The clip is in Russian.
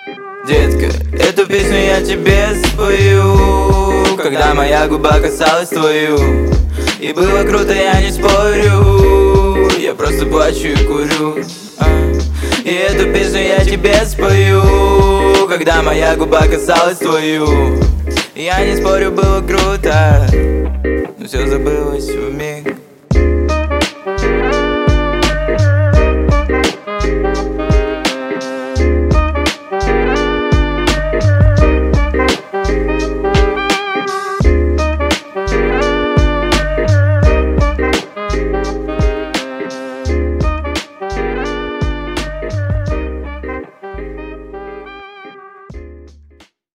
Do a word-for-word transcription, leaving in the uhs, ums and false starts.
Детка, эту песню я тебе спою, когда моя губа касалась твою. И было круто, я не спорю, я просто плачу и курю. а. И эту песню я тебе спою, когда моя губа касалась твою. Я не спорю, было круто, но все забылось вмиг.